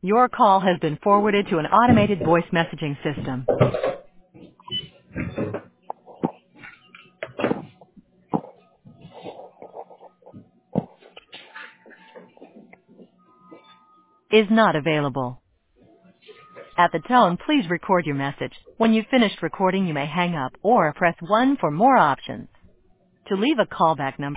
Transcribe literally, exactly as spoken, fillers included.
Your call has been forwarded to an automated voice messaging system. Is not available. At the tone, please record your message. When you've finished recording, you may hang up or press one for more options. To leave a callback number,